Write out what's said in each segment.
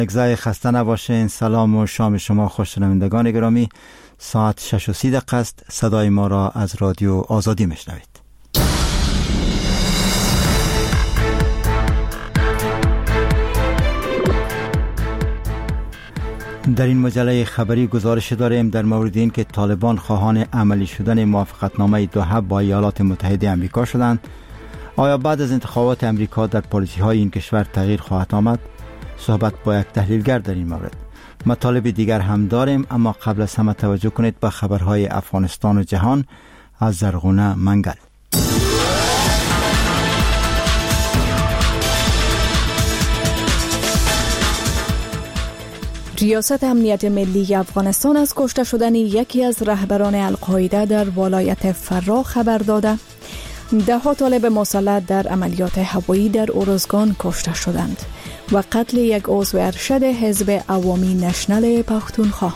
اگزای خسته نباشین. سلام و شام شما خوشنوندگان گرامی. ساعت 6:30 است. صدای ما را از رادیو آزادی میشنوید. در این مجله خبری گزارش داریم در مورد این که طالبان خواهان عملی شدن موافقتنامه دوحه با ایالات متحده آمریکا شدند. آیا بعد از انتخابات امریکا در پالیسی‌های این کشور تغییر خواهد آمد؟ صحبت با یک تحلیلگر در این مورد. مطالب دیگر هم داریم، اما قبل از همه توجه کنید به خبرهای افغانستان و جهان از زرغونه منگل. ریاست امنیت ملی افغانستان از کشته شدن یکی از رهبران القاعده در ولایت فرا خبر داده. 10 طالب مسلح در عملیات هوایی در ارزگان کشته شدند و قتل یک عضو ارشد حزب عوامی نشنل پختونخوا.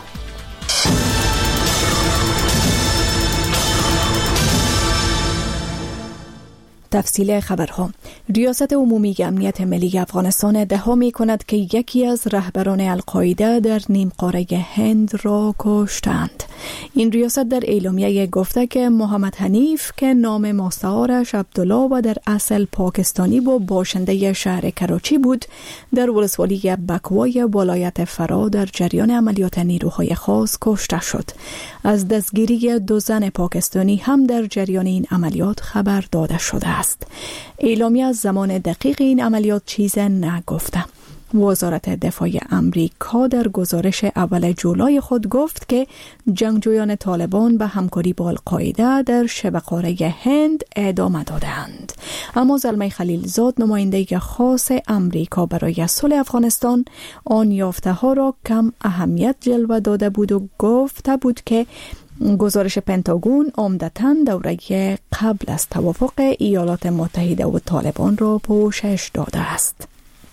تفصیل خبرها. ریاست عمومی امنیت ملی افغانستان ادعا می کند که یکی از رهبران القاعده در نیم قاره هند را کشتند. این ریاست در اعلامیه گفته که محمد حنیف که نام مستعارش عبدالله و در اصل پاکستانی و باشنده شهر کراچی بود، در ولسوالی بکوای ولایت فرا در جریان عملیات نیروهای خاص کشته شد. از دستگیری 2 زن پاکستانی هم در جریان این عملیات خبر داده شده است. اعلامیه از زمان دقیق این عملیات چیز نگفته. وزارت دفاع امریکا در گزارش اول جولای خود گفت که جنگجویان طالبان به همکاری با القاعده در شبه قاره هند ادامه دادند. اما زلمه خلیلزاد، نماینده خاص امریکا برای صلح افغانستان، آن یافته ها را کم اهمیت جلوه داده بود و گفته بود که گزارش پنتاگون عمدتاً دوره قبل از توافق ایالات متحده و طالبان را پوشش داده است.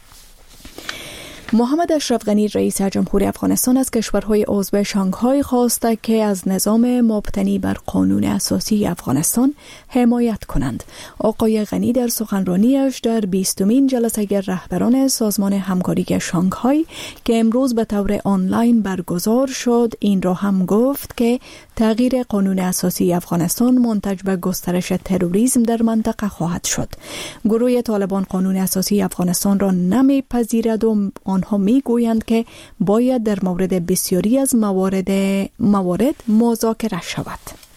محمد اشرف غنی رئیس جمهوری افغانستان از کشورهای عضو شانگهای خواسته که از نظام مبتنی بر قانون اساسی افغانستان حمایت کنند. آقای غنی در سخنرانیش در 20مین جلسه رهبران سازمان همکاری شانگهای که امروز به طور آنلاین برگزار شد این را هم گفت که تغییر قانون اساسی افغانستان منتج به گسترش تروریسم در منطقه خواهد شد. گروه طالبان قانون اساسی افغانستان را نمیپذیرد و آنها میگویند که باید در مورد بسیاری از موارد مذاکره شود.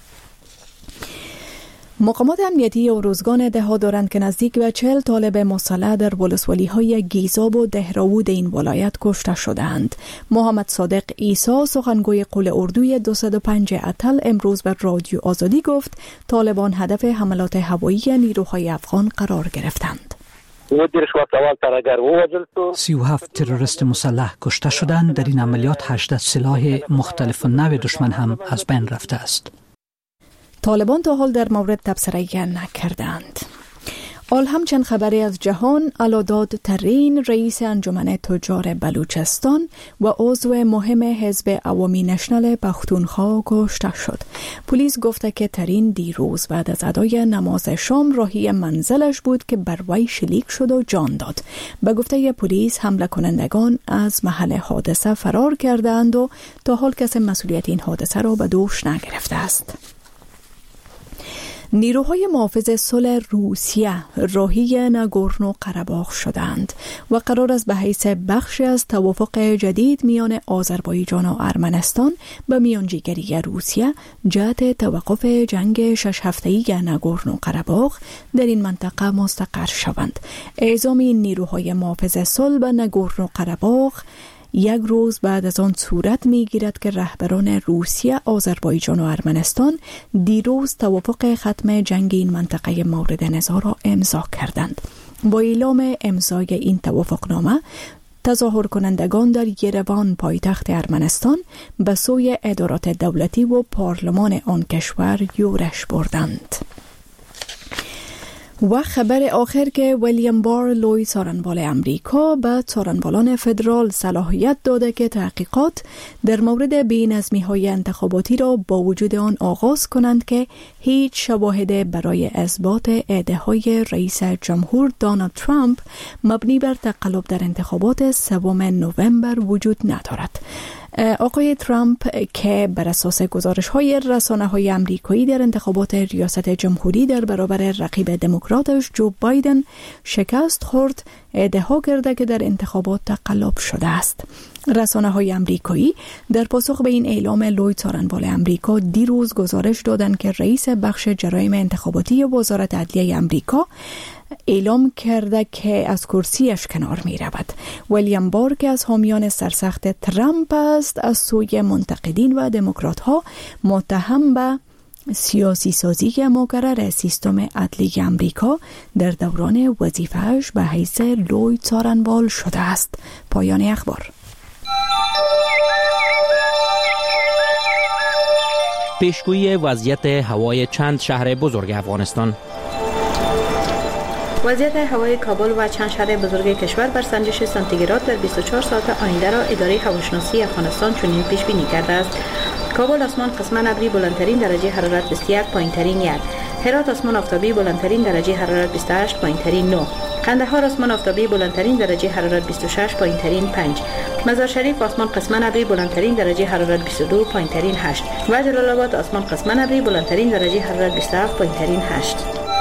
مقامات امنیتی ارزگان ادعا دارند که نزدیک به 40 طالب مسلح در ولسوالی‌های گیزاب و دهراود این ولایت کشته شدند. محمد صادق عیسی، سخنگوی قول اردوی 205 اتل، امروز به رادیو آزادی گفت طالبان هدف حملات هوایی نیروهای افغان قرار گرفتند. 37 تروریست مسلح کشته شدند. در این عملیات 18 سلاح مختلف نوع دشمن هم از بین رفته است. طالبان تا حال در مورد تبصره نکردند. آل همچنین خبری از جهان. علاداد ترین رئیس انجمن تجار بلوچستان و عضو مهم حزب عوامی نشنل پختونخوا کشته شد. پلیس گفته که ترین دیروز بعد از ادای نماز شام راهی منزلش بود که بر وی شلیک شد و جان داد. به گفته پلیس حمله کنندگان از محل حادثه فرار کردند و تا حال کسی مسئولیت این حادثه را به دوش نگرفته است. نیروهای محافظ صلح روسیه راهی ناگورنو قره‌باغ شدند و قرار است به حیث بخشی از توافق جدید میان آذربایجان و ارمنستان به میانجیگری روسیه جهت توقف جنگ 6 هفته‌ای ناگورنو قره‌باغ در این منطقه مستقر شوند. اعزام این نیروهای محافظ صلح به ناگورنو قره‌باغ یک روز بعد از آن صورت می‌گیرد که رهبران روسیه، آذربایجان و ارمنستان دیروز توافق ختم جنگ این منطقه مورد نزاع را امضا کردند. با اعلام امضای این توافقنامه، تظاهر کنندگان در یروان پایتخت ارمنستان به سوی ادارات دولتی و پارلمان آن کشور یورش بردند. و خبر آخر که ویلیام بار لوی څارنوال امریکا به څارنوالان فدرال صلاحیت داده که تحقیقات در مورد بی‌نظمی‌های انتخاباتی را با وجود آن آغاز کنند که هیچ شواهد برای اثبات ادعاهای رئیس جمهور دونالد ترامپ مبنی بر تقلب در انتخابات 3 نوامبر وجود ندارد. آقای ترامپ که بر اساس گزارش‌های رسانه‌های آمریکایی در انتخابات ریاست جمهوری در برابر رقیب دموکراتش جو بایدن شکست خورد، ادعا کرده که در انتخابات تقلب شده است. رسانه‌های آمریکایی در پاسخ به این اعلام لوی څارنوال امریکا دیروز گزارش دادند که رئیس بخش جرایم انتخاباتی وزارت عدلیه آمریکا اعلام کرده که از کرسیش کنار می رود. ویلیام بار که از حامیان سرسخت ترامپ است، از سوی منتقدین و دموکرات ها متهم به سیاسی سازی مقرر سیستم عدلی امریکا در دوران وظیفه‌اش به حیث لوی څارنوال شده است. پایان اخبار. پیشگویی وضعیت هوای چند شهر بزرگ افغانستان. وضعیت هوای کابل و چند شهر بزرگ کشور بر سنجش سانتیگراد در 24 ساعت آینده را اداره هواشناسی افغانستان چنین پیش بینی کرده است: کابل آسمان قسما ابری بلندترین درجه حرارت 21، پایینترین 1. هرات آسمان آفتابی بلندترین درجه حرارت 28، پایینترین 9. قندهار آسمان آفتابی بلندترین درجه حرارت 26، پایینترین 5. مزار شریف آسمان قسما ابری بلندترین درجه حرارت 22، پایینترین 8. و جلال آباد آسمان قسما ابری بلندترین درجه حرارت 27، پایینترین 8.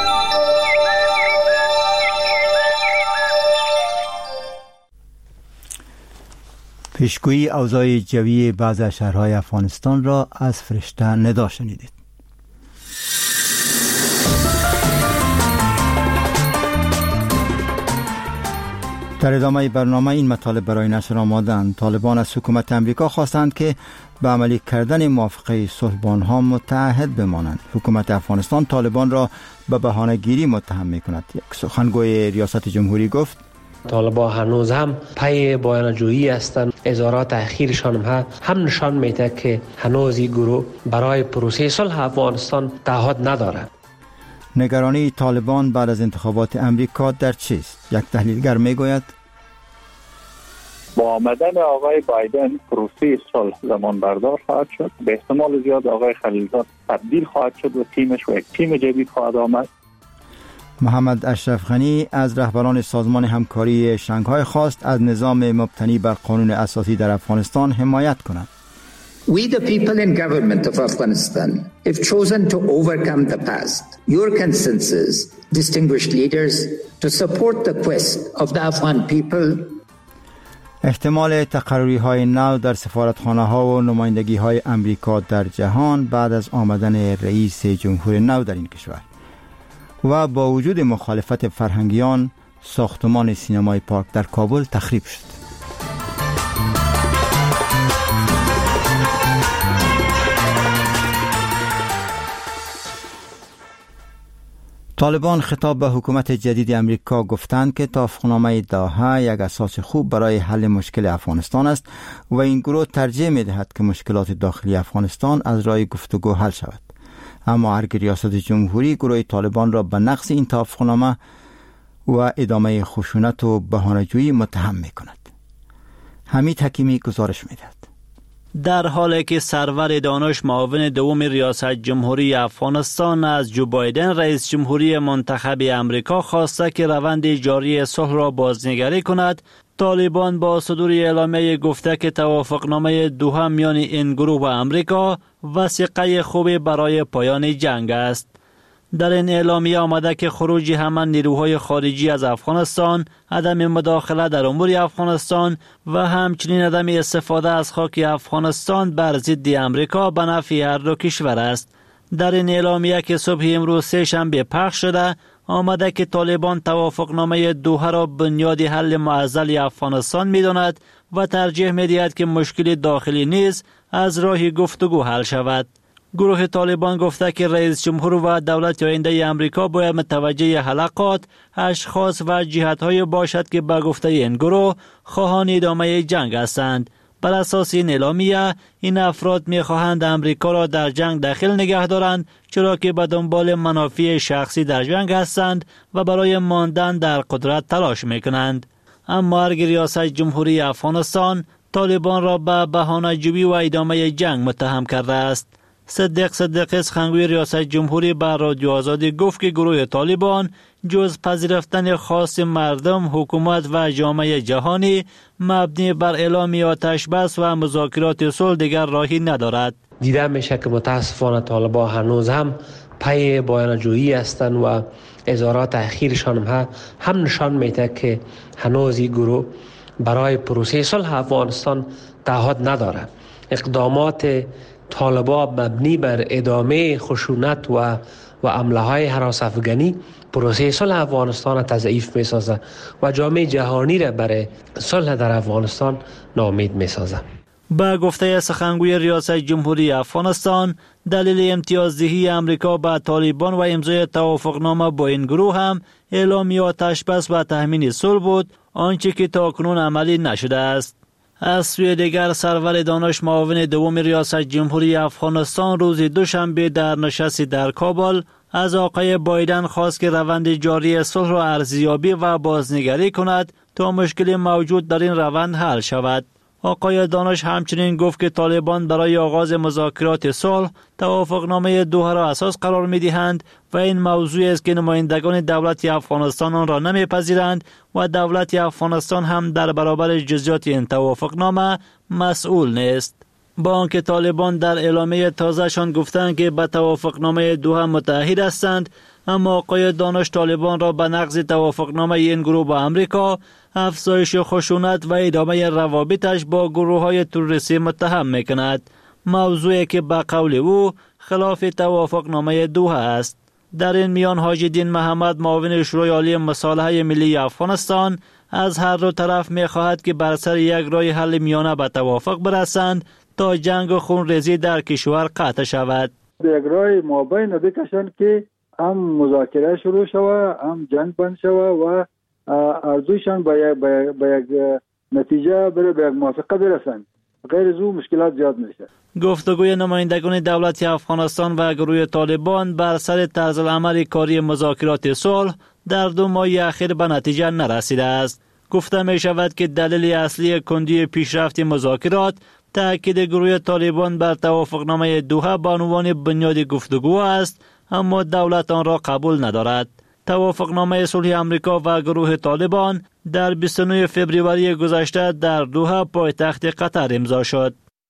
پیشگویی اوضاع جوی بعض شهرهای افغانستان را از فرشته ندا شنیدید. در ادامه برنامه این مطالب برای نشر آمادند. طالبان از حکومت امریکا خواستند که به عملی کردن موافقه صلح با آنها متعهد بمانند. حکومت افغانستان طالبان را به بهانه‌گیری متهم می‌کند. یک سخنگوی ریاست جمهوری گفت طالبان هنوز هم پی بیانجویی هستند. اظهارات اخیرشان هم نشان میده که هنوز این گروه برای پروسه صلح افغانستان تعهد ندارد. نگرانی طالبان بعد از انتخابات امریکا در چیست؟ یک تحلیلگر میگوید با آمدن آقای بایدن پروسه صلح زمان بردار خواهد شد. به احتمال زیاد آقای خلیلزاد تبدیل خواهد شد و تیمش و یک تیم جدید خواهد آمد. محمد اشرف غنی از رهبران سازمان همکاری شانگهای خواست از نظام مبتنی بر قانون اساسی در افغانستان حمایت کنند. We the people in government of Afghanistan have chosen to overcome the past. Your consensus, distinguished leaders, to support the quest of the Afghan people. احتمال تقرری های نو در سفارتخانه ها و نمایندگی های امریکا در جهان بعد از آمدن رئیس جمهور نو در این کشور و با وجود مخالفت فرهنگیان، ساختمان سینمای پارک در کابل تخریب شد. طالبان خطاب به حکومت جدید امریکا گفتند که توافقنامه دوحه یک اساس خوب برای حل مشکل افغانستان است و این گروه ترجیح می‌دهد که مشکلات داخلی افغانستان از راه گفتگو حل شود. اما ارگ ریاست جمهوری گروه طالبان را به نقض این توافقنامه و ادامه خشونت و بهانه‌جویی متهم می‌کند. حمید حکیمی گزارش می‌دهد. در حالی که سرور دانش معاون دوم ریاست جمهوری افغانستان از جو بایدن رئیس جمهوری منتخب امریکا خواسته که روند جاری صلح را بازنگری کند، طالبان با صدور اعلامیه گفته که توافقنامه دوحه میان این گروه و امریکا وثیقه خوبی برای پایان جنگ است. در این اعلامیه آمده که خروج همه نیروهای خارجی از افغانستان، عدم مداخله در امور افغانستان و همچنین عدم استفاده از خاک افغانستان بر ضد امریکا به نفع هر دو کشور است. در این اعلامیه که صبح امروز سه‌شنبه پخش شده، آمده که طالبان توافقنامه دوحه را بنیاد حل معضل افغانستان می‌داند و ترجیح می‌دهد که مشکل داخلی نیز از راه گفتگو حل شود. گروه طالبان گفته که رئیس جمهور و دولت آینده امریکا باید متوجه حلقات، اشخاص و جهت‌های باشد که به گفته این گروه خواهان ادامه جنگ هستند. بر اساس این اعلامیه این افراد می‌خواهند امریکا را در جنگ داخل نگه دارند، چرا که به دنبال منافع شخصی در جنگ هستند و برای ماندن در قدرت تلاش می‌کنند. اما ارگ ریاست جمهوری افغانستان طالبان را به بهانه‌جویی و ادامه جنگ متهم کرده است. صدیق سخنگوی ریاست جمهوری بر رادیو آزادی گفت که گروه طالبان جز پذیرفتن خواست مردم، حکومت و جامعه جهانی مبنی بر اعلام آتش بس و مذاکرات صلح دیگر راهی ندارد. دیده میشه که متاسفانه طالبان هنوز هم پی بیانجویی هستند و اظهارات اخیرشان هم نشان میده که هنوز این گروه برای پروسه صلح افغانستان تعهد نداره. اقدامات طالبان مبنی بر ادامه خشونت و حمله های هراس افغانی پروسه صلح افغانستان تضعیف میسازه و جامعه جهانی را برای صلح در افغانستان ناامید میسازه. با گفته سخنگوی ریاست جمهوری افغانستان، دلیل امتیازدهی امریکا به طالبان و امضای توافقنامه با این گروه هم اعلام آتش بس و تضمین صلح بود، آنچه که تاکنون عملی نشده است. از سوی دیگر سرور دانش معاون دوم ریاست جمهوری افغانستان روز دوشنبه در نشستی در کابل از آقای بایدن خواست که روند جاری صلح را ارزیابی و بازنگری کند تا مشکل موجود در این روند حل شود. آقای دانش همچنین گفت که طالبان برای آغاز مذاکرات صلح توافقنامه دوحه را اساس قرار می‌دهند و این موضوع است که نمایندگان دولت افغانستان آن را نمی‌پذیرند و دولت افغانستان هم در برابر جزئیات این توافقنامه مسئول نیست. با آنکه طالبان در اعلامیه تازه‌شان گفتند که به توافقنامه دوحه متحد هستند، اما آقای دانش طالبان را به نقض توافقنامه این گروه با امریکا، افزایش خشونت و ادامه روابطش با گروه‌های تروریستی متهم می‌کند، موضوعی که به قول او خلاف توافقنامه دوحه است. در این میان حاجی دین محمد معاون شورای عالی مصالحه ملی افغانستان از هر دو طرف می‌خواهد که بر سر یک راه حل میانه به توافق برسند تا جنگ و خونریزی در کشور قطع شود. یک راه مابین بکشند که هم مذاکره شروع شود، هم جنگ بند شود و ارزوشان به یک نتیجه به یک موافقه برسند. غیر از او مشکلات زیاد میشه. گفتگوی نمایندگان دولت افغانستان و گروه طالبان بر سر طرز العمل کاری مذاکرات صلح در 2 ماه اخیر به نتیجه نرسیده است. گفته می شود که دلیل اصلی کندی پیشرفت مذاکرات تأکید گروه طالبان بر توافقنامه دوحه به عنوان بنیاد گفتگو است، اما دولت آن را قبول ندارد. توافقنامه صلح امریکا و گروه طالبان در 29 فوریه گذشته در دوحه پایتخت قطر امضا شد.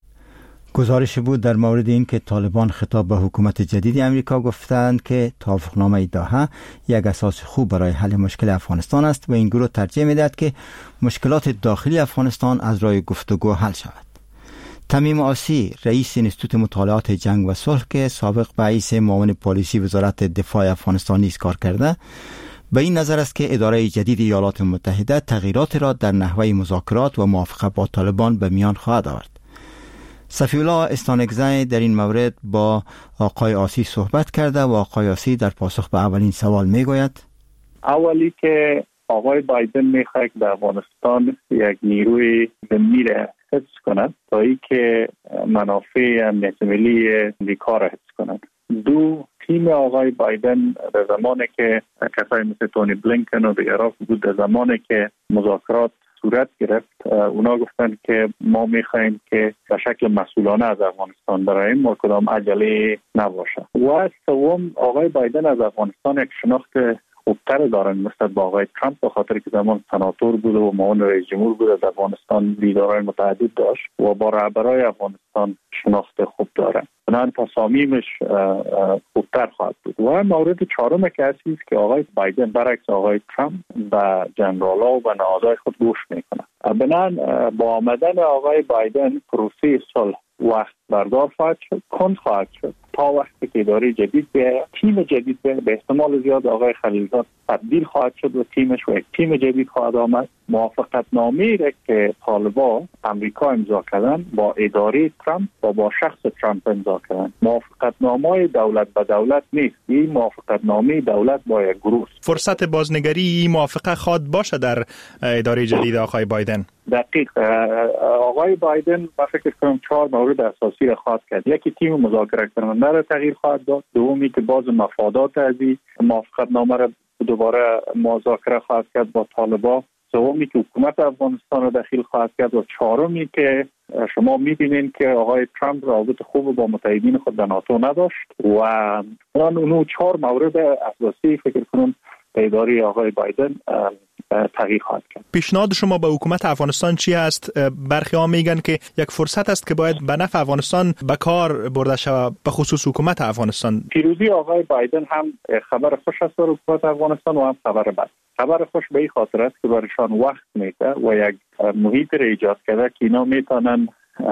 گزارش بود در مورد این که طالبان خطاب به حکومت جدید امریکا گفتند که توافقنامه دوحه یک اساس خوب برای حل مشکل افغانستان است و این گروه ترجیح می‌دهد که مشکلات داخلی افغانستان از راه گفتگو حل شود. تمیم آسی، رئیس انستیتوت مطالعات جنگ و صلح که سابق به حیث معاون پالیسی وزارت دفاع افغانستان نیز کار کرده، به این نظر است که اداره جدید ایالات متحده تغییرات را در نحوه مذاکرات و موافقه با طالبان به میان خواهد آورد. صفی الله استانکزی در این مورد با آقای آسی صحبت کرده و آقای آسی در پاسخ به اولین سوال میگوید: اولی که آقای بایدن میخواد در افغانستان یک نیروی میره حفظ کند تا ای که منافع امنیت ملی امریکا را حفظ کند. 2. تیم آقای بایدن در زمانی که کسای مثل تونی بلینکن و به عراق بود، در زمانی که مذاکرات صورت گرفت، اونا گفتن که ما میخوایم که به شکل مسئولانه از افغانستان براییم و کدام عجله نباشه. و 3. آقای بایدن از افغانستان یک شناخت خوبتر دارن نسبت به آقای ترامپ، به خاطر که زمان سناتور بود و معاون رئیس جمهور بود، از افغانستان دیدارهای متعدد داشت و با رهبرای افغانستان شناخت خوب داره. بنابراین تصامیمش خوبتر خواهد بود. و مورد 4 که هست که آقای بایدن برعکس آقای ترامپ و جنرال‌ها و نهادهای خود گوش میکنه. بنابراین با آمدن آقای بایدن پروسه صلح وقت بردار خواهد شد، کند خواهد شد. تا وقتی که اداره جدید به تیم جدید به احتمال زیاد آقای خلیلزاد تبدیل خواهد شد و تیمش و یک تیم جدید خواهد آمد. موافقت نامه‌ای که طالبان امریکا امضا کردن با اداره ترامپ و با شخص ترامپ امضا کردن، موافقت نامه دولت به دولت نیست، این موافقت نامه دولت با یک گروه. فرصت بازنگری موافقه خواد باشه در اداره جدید آقای بایدن؟ دقیق. آقای بایدن من فکر کنم 4 مورد اساسی را خواهد کرد. یکی تیم مذاکره کننده را تغییر خواهد داد، دومی که باز مفادات از این موافقت نامه را دوباره مذاکره خواهد کرد با طالبان، سومی که حکومت افغانستان را دخیل خواهد کرد و چهارمی که شما می‌بینید که آقای ترامپ رابطه خوب با متحدین خود در ناتو نداشت و اونو 4 مورد اساسی فکر کنم اداره آقای بایدن تغییر خواهد کرد. پیشنهاد شما به حکومت افغانستان چی است؟ برخی ها میگن که یک فرصت است که باید به نفع افغانستان به کار برده شود، به خصوص حکومت افغانستان. پیروزی آقای بایدن هم خبر خوش است برای حکومت افغانستان و هم خبر بد. خبر خوش به این خاطر است که برایشان وقت میده و یک محیط را ایجاد کرده که اینا میتونن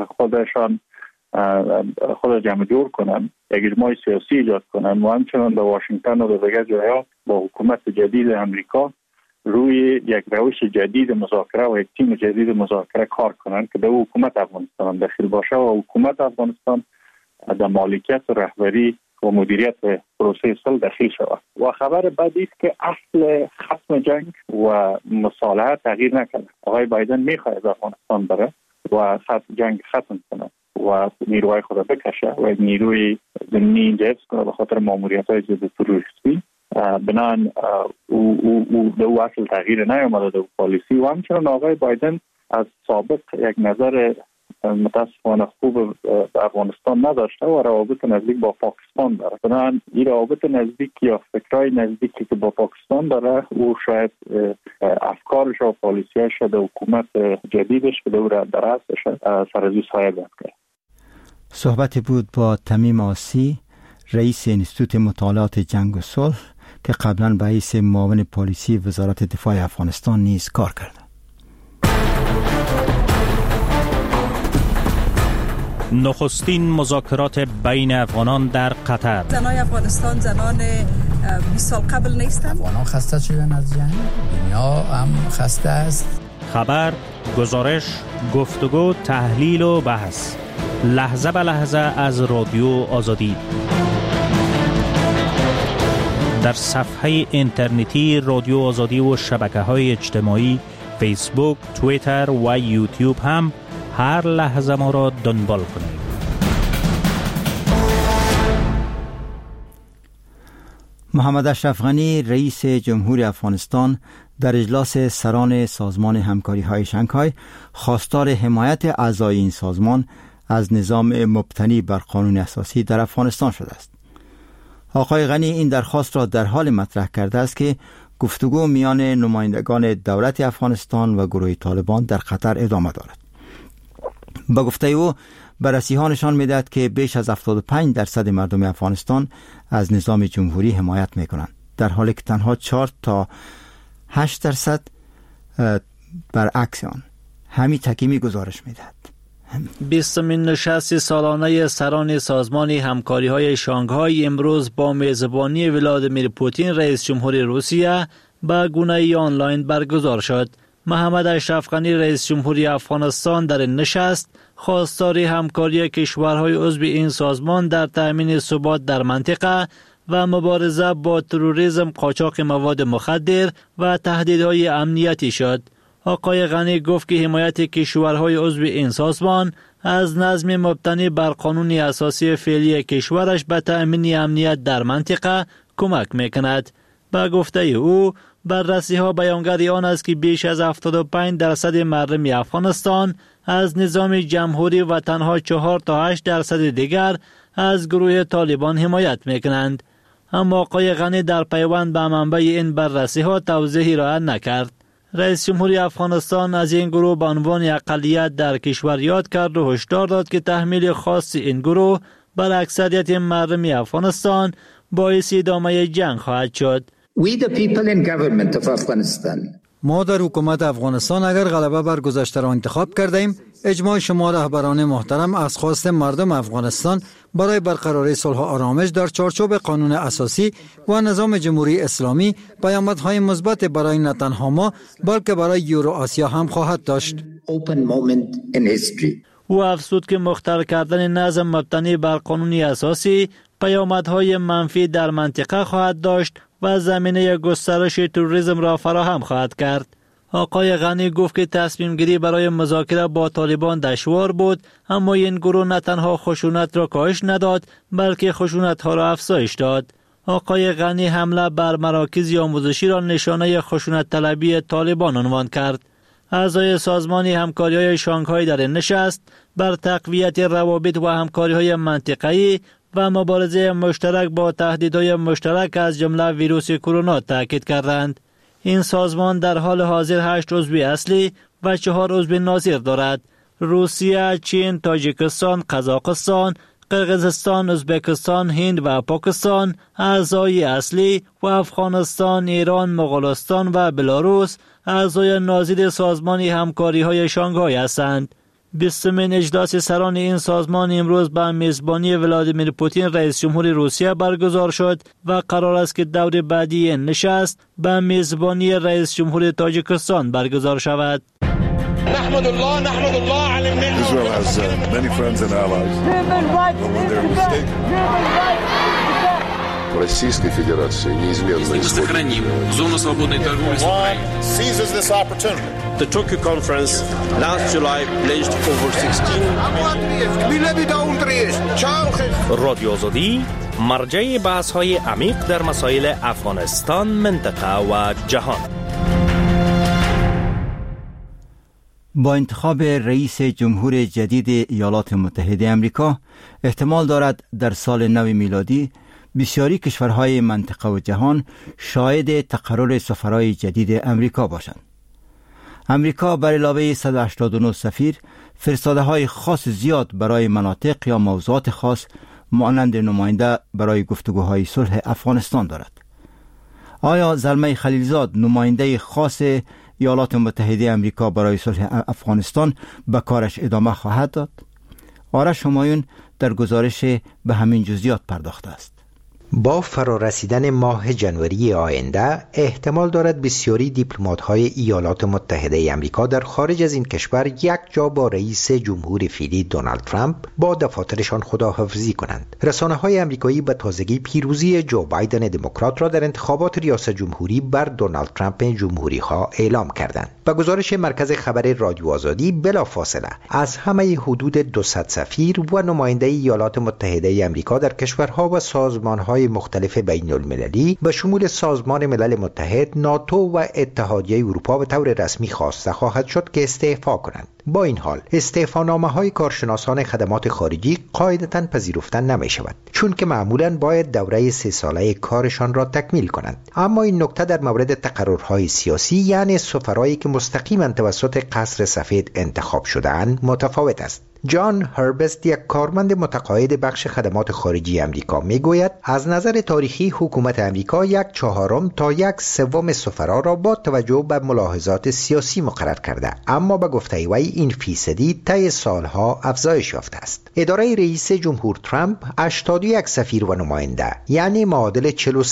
خود جمع جور کنن، یک اجماع سیاسی ایجاد کنن و همچنان در واشنگتن و در دیگر جاها با حکومت جدید امریکا روی یک روش جدید مذاکره و یک تیم جدید مذاکره کار کنن که در حکومت افغانستان داخل باشه و حکومت افغانستان در مالکیت و رهبری و مدیریت پروسه صلح داخل شود. و خبر بعدی است که اصل ختم جنگ و مصالحه تغییر نکنه. آقای بایدن میخواد از افغانستان بره و جنگ ختم کنه و نیروهای خود بکشه و نیروی زمینی اینجا حفظ کنه به خاطر ماموریت‌های ضد تروریستی. بنان او دو اصل تغییر نیامده در پالیسی و همچنان آقای بایدن از سابق یک نظر متاسفانه خوب به افغانستان نداشته و روابط نزدیک با پاکستان داره. بنان این روابط نزدیک یا فکرهای نزدیکی که با پاکستان داره او شاید افکارش و پالیسیش در حکومت جدیدش که دور درستش سرازی سایه بیاد کرد. صحبت بود با تمیم آسی، رئیس انستیتوت مطالعات جنگ و صلح که قبلا به حیث معاون پالیسی وزارت دفاع افغانستان نیز کار کرده. نخستین مذاکرات بین افغانان در قطر. زنای افغانستان زنان 20 سال قبل نیستند. افغانان خسته شدن از جنگ، دنیا هم خسته است. خبر، گزارش، گفتگو، تحلیل و بحث، لحظه به لحظه از رادیو آزادی. در صفحه اینترنتی رادیو آزادی و شبکه‌های اجتماعی فیسبوک، توییتر و یوتیوب هم هر لحظه ما را دنبال کنید. محمد اشرف غنی رئیس جمهوری افغانستان در اجلاس سران سازمان همکاری‌های شانگهای خواستار حمایت اعضای این سازمان از نظام مبتنی بر قانون اساسی در افغانستان شده است. آقای غنی این درخواست را در حال مطرح کرده است که گفتگو میان نمایندگان دولت افغانستان و گروه طالبان در قطر ادامه دارد. با گفته او بررسی‌ها نشان می‌دهد که بیش از 75% مردم افغانستان از نظام جمهوری حمایت می‌کنند، در حالی که تنها 4 تا 8% برعکس آن. همین تکیمی گزارش می‌دهد. 20مین نشست سالانه سران سازمان همکاری‌های شانگهای امروز با میزبانی ولادیمیر پوتین رئیس جمهور روسیه به گونه آنلاین برگزار شد. محمد اشرف غنی رئیس جمهوری افغانستان در این نشست خواستار همکاری کشورهای عضو این سازمان در تأمین ثبات در منطقه و مبارزه با تروریسم، قاچاق مواد مخدر و تهدیدهای امنیتی شد. آقای غنی گفت که حمایت کشورهای عضو این سازمان از نظم مبتنی بر قانون اساسی فعلی کشورش به تأمین امنیت در منطقه کمک میکند. با گفته او بررسی‌ها بیانگر آن است که بیش از 75% مردم افغانستان از نظام جمهوری و تنها 4 تا 8% دیگر از گروه طالبان حمایت میکنند. اما آقای غنی در پیوند به منبع این بررسی‌ها توضیحی ارائه نکرد. رئیس جمهوری افغانستان از این گروه به عنوان اقلیت در کشور یاد کرد و هشدار داد که تحمیل خاص این گروه بر اکثریت مردم افغانستان باعث ادامه جنگ خواهد شد. We the people in government of Afghanistan ما در حکومت افغانستان اگر غلبه بر گذشته را انتخاب کردیم، اجماع شما رهبران محترم از خواست مردم افغانستان برای برقراری صلح و آرامش در چارچوب قانون اساسی و نظام جمهوری اسلامی پیامدهای مثبت برای نه تنها ما بلکه برای یورو آسیا هم خواهد داشت. او افزود که مختل کردن نظم مبتنی بر قانون اساسی پیامدهای منفی در منطقه خواهد داشت و زمینه گسترش تروریسم را فراهم خواهد کرد. آقای غنی گفت که تصمیم گیری برای مذاکره با طالبان دشوار بود، اما این گروه نه تنها خشونت را کاهش نداد بلکه خشونت ها را افزایش داد. آقای غنی حمله بر مراکز آموزشی را نشانه خشونت طلبی طالبان عنوان کرد. اعضای سازمان همکاری‌های شانگهای در این نشست بر تقویت روابط و همکاری‌های منطقه‌ای و مبارزه مشترک با تهدیدهای مشترک از جمله ویروس کرونا تاکید کردند. این سازمان در حال حاضر 8 عضو اصلی و 4 عضو ناظر دارد: روسیه، چین، تاجیکستان، قزاقستان، قرقیزستان، ازبکستان، هند و پاکستان اعضای اصلی و افغانستان، ایران، مغولستان و بلاروس اعضای ناظر سازمان همکاری‌های شانگهای هستند. 20مین اجلاس سران این سازمان امروز به میزبانی ولادیمیر پوتین رئیس جمهور روسیه برگزار شد و قرار است که دور بعدی این نشست به میزبانی رئیس جمهور تاجیکستان برگزار شود. نحمد الله علی الملت. Israel has many friends and allies. When they're mistaken. Российской Федерации неизменно сохраним зону свободной торговли с Украиной. Seizes this opportunity. The Tokyo conference last July pledged over 16 رادیو آزادی مرجع بحث‌های عمیق در مسائل افغانستان، منطقه و جهان. با انتخاب رئیس جمهور جدید ایالات متحده آمریکا احتمال دارد در سال نو میلادی بسیاری کشورهای منطقه و جهان شاهد تقرر سفرهای جدید امریکا باشند. امریکا بر علاوه 189 سفیر فرستاده‌های خاص زیاد برای مناطق یا موضوعات خاص مانند نماینده برای گفتگوهای صلح افغانستان دارد. آیا زلمه خلیلزاد نماینده خاص ایالات متحده آمریکا برای صلح افغانستان به کارش ادامه خواهد داد؟ آرش همایون در گزارش به همین جزئیات پرداخته است. با فرارسیدن ماه جنوری آینده احتمال دارد بسیاری دیپلمات‌های ایالات متحده آمریکا در خارج از این کشور یک جا با رئیس جمهور فعلی دونالد ترامپ با دفاترشان خداحافظی کنند. رسانه‌های آمریکایی به تازگی پیروزی جو بایدن دموکرات را در انتخابات ریاست جمهوری بر دونالد ترامپ جمهوری‌خواه اعلام کردند. به گزارش مرکز خبر رادیو آزادی بلافاصله از همه حدود 200 سفیر و نماینده ایالات متحده آمریکا در کشورها و سازمان‌های مختلف بین المللی به شمول سازمان ملل متحد، ناتو و اتحادیه اروپا به طور رسمی خواسته خواهد شد که استعفا کنند. با این حال استعفانامه‌های کارشناسان خدمات خارجی قاعدتاً پذیرفته نمی شود، چون که معمولاً باید دوره 3 ساله کارشان را تکمیل کنند. اما این نکته در مورد تقررهای سیاسی، یعنی سفرایی که مستقیما توسط قصر سفید انتخاب شده‌اند، متفاوت است. جان هربست، یک کارمند متقاعد بخش خدمات خارجی امریکا، میگوید از نظر تاریخی حکومت امریکا 1/4 تا 1/3 سفرا را با توجه به ملاحظات سیاسی مقرر کرده، اما به گفته وی این فیصدی طی سالها افزایش یافته است. اداره رئیس جمهور ترامپ 81 سفیر و نماینده، یعنی معادل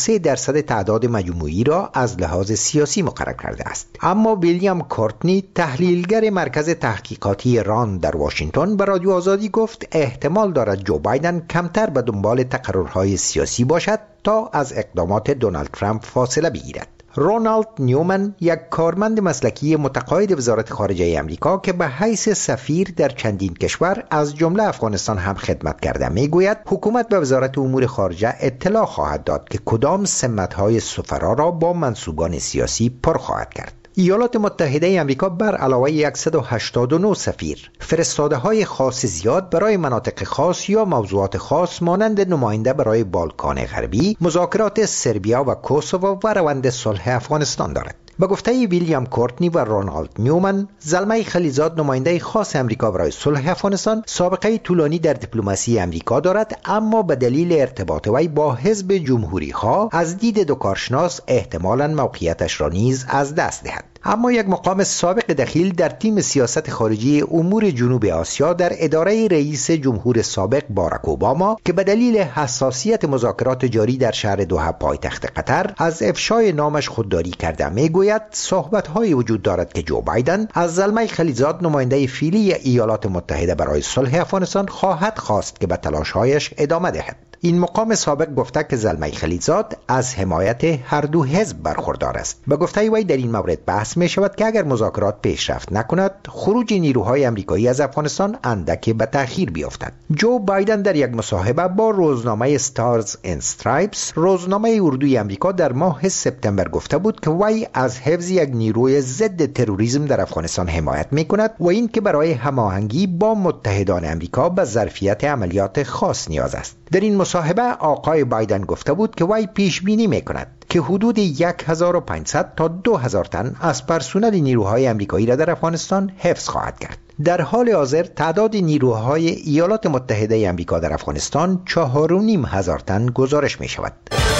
43% تعداد مجموعی را از لحاظ سیاسی مقرر کرده است. اما ویلیام کورتنی، تحلیلگر مرکز تحقیقاتی ران در واشنگتن، به رادیو آزادی گفت احتمال دارد جو بایدن کمتر به دنبال تقررهای سیاسی باشد تا از اقدامات دونالد ترامپ فاصله بگیرد. رونالد نیومن، یک کارمند مسلکی متقاعد وزارت خارجه آمریکا که به حیث سفیر در چندین کشور از جمله افغانستان هم خدمت کرده، میگوید حکومت به وزارت امور خارجه اطلاع خواهد داد که کدام سمت‌های سفرا را با منصوبان سیاسی پر خواهد کرد. ایالات متحده آمریکا بر علاوه 189 سفیر فرستاده‌های خاص زیاد برای مناطق خاص یا موضوعات خاص مانند نماینده برای بالکان غربی، مذاکرات سربیا و کوسوو و روند صلح افغانستان دارد. به گفته ویلیام کورتنی و رونالد نیومن، زلمه خلیلزاد نماینده خاص امریکا برای صلح افغانستان سابقه طولانی در دیپلماسی امریکا دارد، اما به دلیل ارتباط وی با حزب جمهوری خواه از دید دو کارشناس احتمالاً موقعیتش را نیز از دست دهد. اما یک مقام سابق دخیل در تیم سیاست خارجی امور جنوب آسیا در اداره رئیس جمهور سابق باراک اوباما که به دلیل حساسیت مذاکرات جاری در شهر دوحه پایتخت قطر از افشای نامش خودداری کرده میگوید صحبت‌های وجود دارد که جو بایدن از زلمه خلیلزاد نماینده فعلی ایالات متحده برای صلح افغانستان خواهد خواست که به تلاش‌هایش ادامه دهد. این مقام سابق گفته که زلمه خلیلزاد از حمایت هر دو حزب برخوردار است. به گفته وی در این مورد بحث می شود که اگر مذاکرات پیشرفت نکند خروج نیروهای آمریکایی از افغانستان اندکی به تأخیر بیفتد. جو بایدن در یک مصاحبه با روزنامه استارز اند استرایپس روزنامه اردوی آمریکا در ماه سپتامبر گفته بود که وی از حفظ یک نیروی ضد تروریسم در افغانستان حمایت می کند و این که برای هماهنگی با متحدان آمریکا به ظرفیت عملیات خاص نیاز است. در این مصاحبه آقای بایدن گفته بود که وی پیش بینی میکند که حدود 1500 تا 2000 تن از پرسنل نیروهای آمریکایی را در افغانستان حفظ خواهد کرد. در حال حاضر تعداد نیروهای ایالات متحده آمریکا در افغانستان 4500 تن گزارش می شود.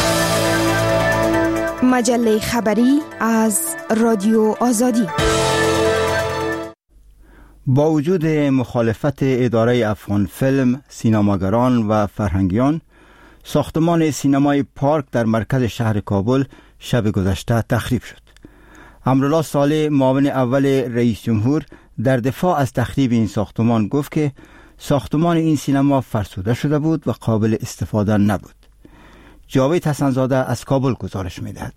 مجله خبری از رادیو آزادی. با وجود مخالفت اداره افغان فیلم، سینماگران و فرهنگیان، ساختمان سینمای پارک در مرکز شهر کابل شب گذشته تخریب شد. امرالله صالح، معاون اول رئیس جمهور، در دفاع از تخریب این ساختمان گفت که ساختمان این سینما فرسوده شده بود و قابل استفاده نبود. جاوید حسنزاده از کابل گزارش می‌دهد.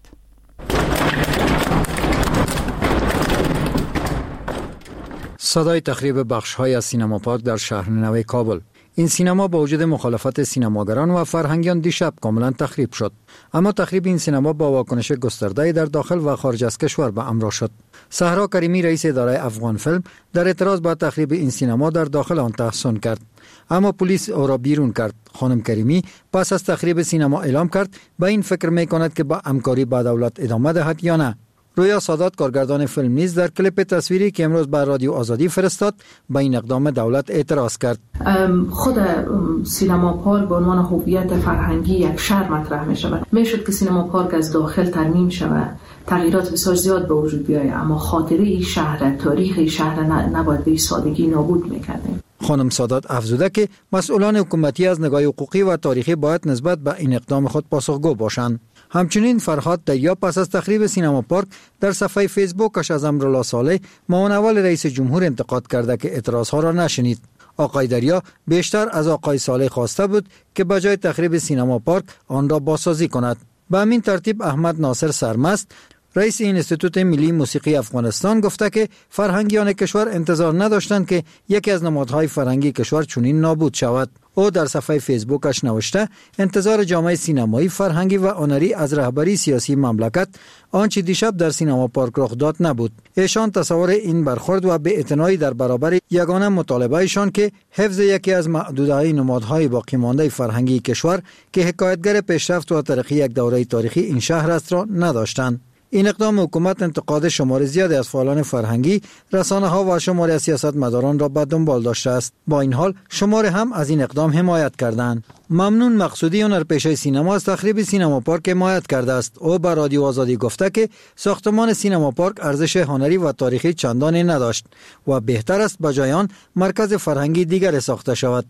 صدای تخریب بخش‌های از سینما پارک در شهر نو کابل. این سینما با وجود مخالفت سینماگران و فرهنگیان دیشب کاملا تخریب شد. اما تخریب این سینما با واکنش گسترده در داخل و خارج از کشور به همراه شد. صحرا کریمی، رئیس اداره افغان فیلم، در اعتراض به تخریب این سینما در داخل آن تحسن کرد، اما پلیس او را بیرون کرد. خانم کریمی پس از تخریب سینما اعلام کرد به این فکر می‌کند که با همکاری با دولت ادامه دهد یا نه. رویا سادات، کارگردان فیلم، نیز در کلیپ تصویری که امروز بر رادیو آزادی فرستاد به این اقدام دولت اعتراض کرد. خود سینما پارک به عنوان هویت فرهنگی یک شهر مطرح می شود. میشد که سینما پارک از داخل ترمیم شود، تغییرات بسیار زیاد به وجود بیاید، اما خاطره این شهر، تاریخ این شهر نباید به سادگی نابود میکردیم. خانم سادات افزوده که مسئولان حکومتی از نگاه حقوقی و تاریخی باید نسبت به این اقدام خود پاسخگو باشند. همچنین فرهاد دریا پس از تخریب سینما پارک در صفحه فیسبوکش از امرالله صالح، معاون اول رئیس جمهور، انتقاد کرده که اعتراضها را نشنید. آقای دریا بیشتر از آقای صالح خواسته بود که بجای تخریب سینما پارک آن را بازسازی کند. به همین ترتیب احمد ناصر سرمست، رئیس اینستیتوت ملی موسیقی افغانستان، گفته که فرهنگیان کشور انتظار نداشتند که یکی از نمادهای فرهنگی کشور چنین نابود شود. او در صفحه فیسبوکش نوشته انتظار جامعه سینمایی، فرهنگی و هنری از رهبری سیاسی مملکت آنچه دیشب در سینما پارک رخ داد نبود. ایشان تصور این برخورد و بی‌اعتنایی در برابر یگانه مطالبه ایشان که حفظ یکی از معدودهای نمادهای باقی مانده فرهنگی کشور که حکایتگر پیشرفت و ترقی یک دوره تاریخی این شهر است را نداشتند. این اقدام حکومت انتقاد شمار زیادی از فعالان فرهنگی، رسانه‌ها و شماری از سیاستمداران را به دنبال داشته است. با این حال شمار هم از این اقدام حمایت کردند. ممنون مقصودی، هنرپیشه سینما، از تخریب سینما پارک حمایت کرده است. او به رادیو آزادی گفته که ساختمان سینما پارک ارزش هنری و تاریخی چندانی نداشت و بهتر است بجای آن مرکز فرهنگی دیگر ساخته شود.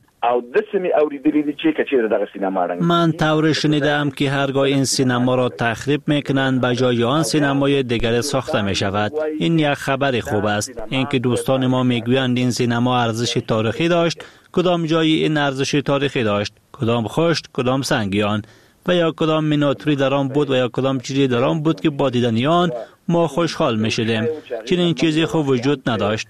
من طور شنیدم که هرگاه این سینما را تخریب میکنند بجای آن سینمای دیگر ساخته می شود. این یک خبر خوب است. اینکه دوستان ما میگویند این سینما ارزش تاریخی داشت، کدام جای این ارزش تاریخی داشت؟ کدام خشت، کدام سنگیان، و یا کدام میناتوری در آن بود و یا کدام چیزی در آن بود که با دیدن آن ما خوشحال می شدیم. چنین چیزی خوب وجود نداشت.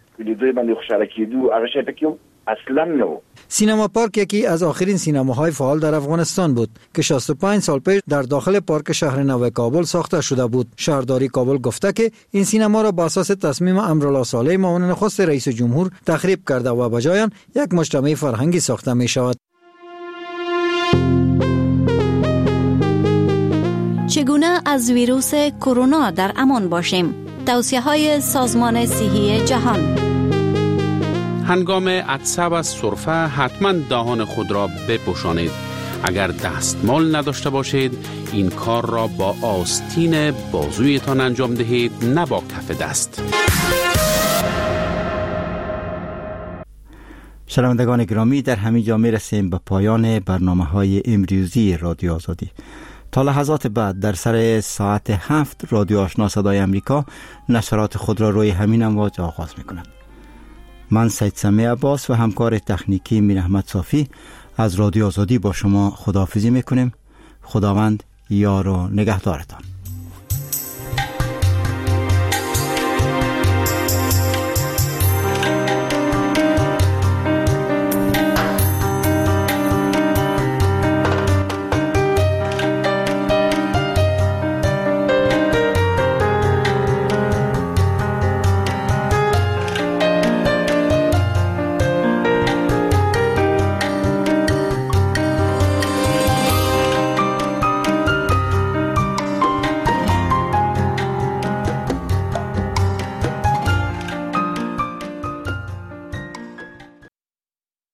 سینما پارک یکی از آخرین سینماهای فعال در افغانستان بود که 65 سال پیش در داخل پارک شهر نو کابل ساخته شده بود. شهرداری کابل گفته که این سینما را با اساس تصمیم امرالله صالح، معاون نخست رئیس جمهور، تخریب کرده و بجای آن یک مجتمع فرهنگی ساخته می شود. چگونه از ویروس کرونا در امان باشیم؟ توصیه‌های سازمان صحی جهان. هنگام عطسه و سرفه حتما دهان خود را بپوشانید. اگر دستمال نداشته باشید این کار را با آستین بازویتان انجام دهید، نه با کف دست. شنوندگان گرامی، در همین جا میرسیم به پایان برنامه‌های امروزی رادیو آزادی. تا لحظات بعد در سر ساعت 7 رادیو آشنا صدای امریکا نشرات خود را روی همین امواج آغاز می‌کند. من سید سمیع عباس و همکار تکنیکی میر احمد صافی از رادیو آزادی با شما خداحافظی می‌کنیم. خداوند یار و نگهدارتان.